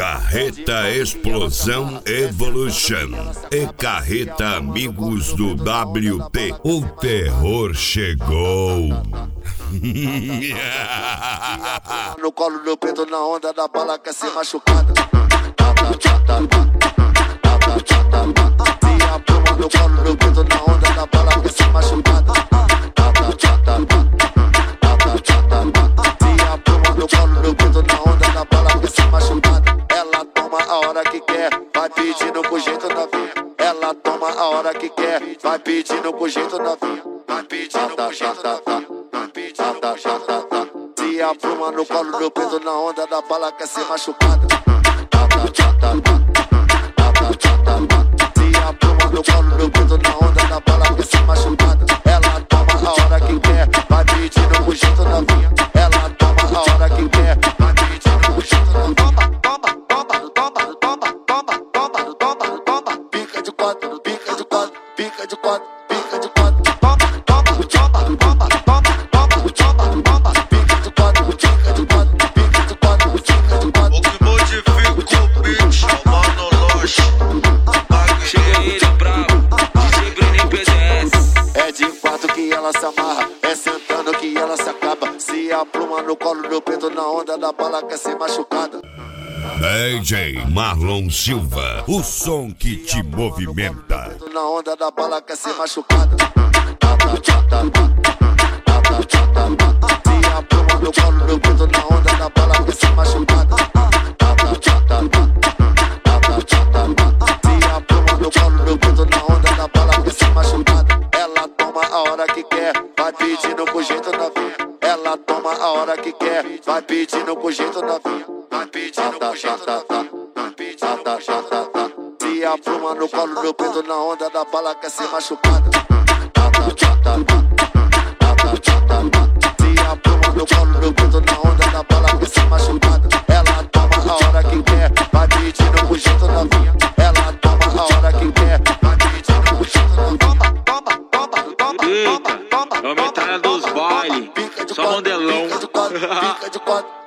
Carreta Explosão Evolution e Carreta Amigos do WP. O terror chegou. No colo do peito, na onda da bala, quer ser machucada. Se a pluma no colo do peito, na onda da bala, quer ser machucada. Se a pluma no colo do peito, na onda da bala, quer ser machucada. Ela toma a hora que quer, vai pedindo com jeito novinha. Ela toma a hora que quer, vai pedindo com jeito novinha. Vai pedindo com jeito novinha. Vai pedindo com jeito novinha. Se a pluma no colo do peito, na onda da bala, quer ser machucada. Se a pluma no colo do peito, na onda da bala, quer ser machucada. Ela toma a hora que quer, vai pedindo com jeito novinha. Ela toma a hora que quer, vai pedindo com jeito novinha. Pica de quatro, pica de quatro, pica de quatro, pica de quatro. O que modifica o beat, mano, loja. Chega ele bravo, DJ Bruninho PDS. É de quatro que ela se amarra, é sentando que ela se acaba. Se a pluma no colo do peito, na onda da bala, quer ser machucada. DJ Marlon Silva, o som que te movimenta. Na onda da bala, quer ser machucada. Se a pluma no colo do peito, na onda da bala, quer ser machucada. Se a pluma no colo do peito, na onda da bala, quer ser machucada. Ela toma a hora que quer, vai pedindo com jeito novinha. Ela toma a hora que quer, vai pedindo com jeito novinha. Vai pedindo com jeito novinha. Vai pedindo com jeito novinha. Se a pluma no colo do peito, na onda da bala, quer ser machucada. Se a pluma no colo do peito, na onda da bala, quer ser machucada. Ela toma a hora que quer, vai pedindo com jeito novinha. Ela toma a hora que quer, vai pedindo com jeito novinha. Eita, é o metralha dos bailes, só modelão. Pica de quatro, pica de quatro.